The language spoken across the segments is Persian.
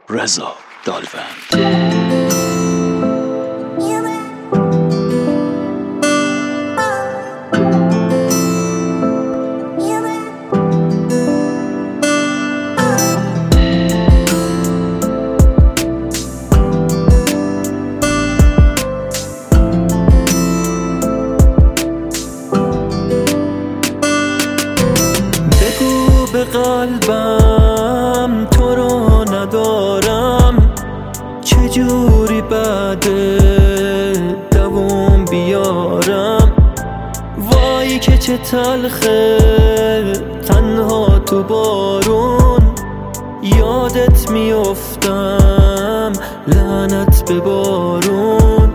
رضا دالوند. به قلبم تو رو ندارم، چجوری بعد دوام بیارم؟ وای که چه تلخه تنها تو بارون، یادت میافتم لعنت به بارون.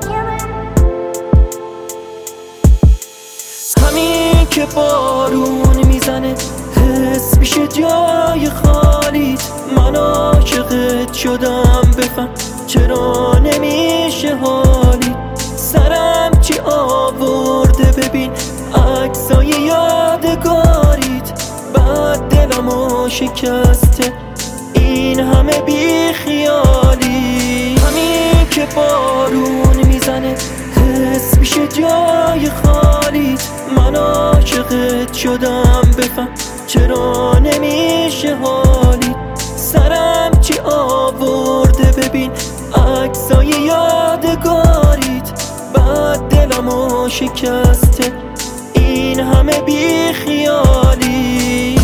همین که بارون میزنه حس میشه جای خالیت، من عاشقت شدم بفهم چرا نمیشه حالی. سرم چی آورده ببین عکسای یادگاریت، بعد دلمو شکسته این همه بی خیالی. همین که بارون میزنه حس میشه جای خالیت، من عاشقت شدم بفهم چرا نمیشه حالی. سرم چی آورده ببین عکسای یادگاریت، بعد دلمو شکسته این همه بی خیالی.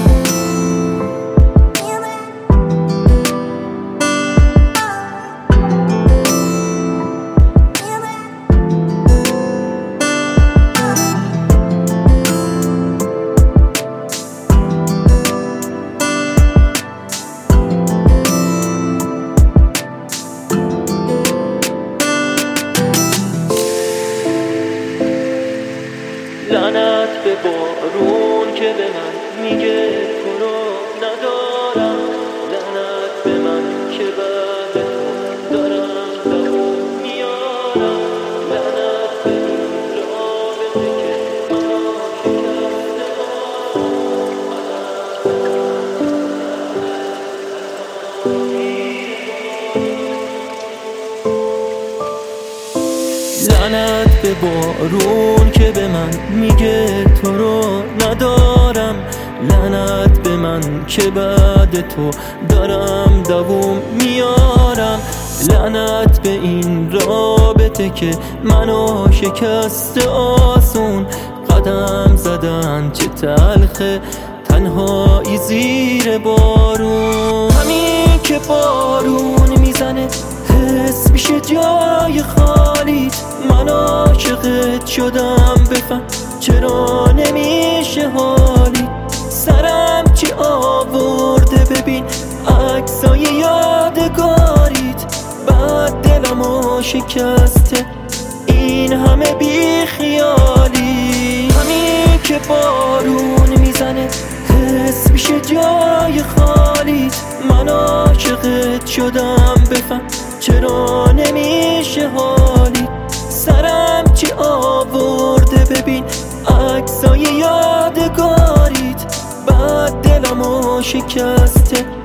لعنت به بارون که به من میگه تو رو ندارم، لعنت به من که بعد تو دارم دوام میارم، لعنت به این رابطه که منو لعنت به بارون که به من میگه تو رو ندارم، لعنت به من که بعد تو دارم دوام میارم، لعنت به این رابطه که منو شکسته آسون. قدم زدن چه تلخه تنهایی زیر بارون. همین که بارون میزنه حس میشه جای خالیت، من عاشقت شدم بفهم چرا نمیشه حالی. سرم چی آورده ببین عکسای یادگاریت، بعد دلمو شکسته این همه بی خیالی. همین که بارون میزنه حس میشه جای خالیت، من عاشقت شدم بفهم چرا نمیشه حالی. سرم چی آورده ببین عکسای یادگاریت، بعد دلمو شکسته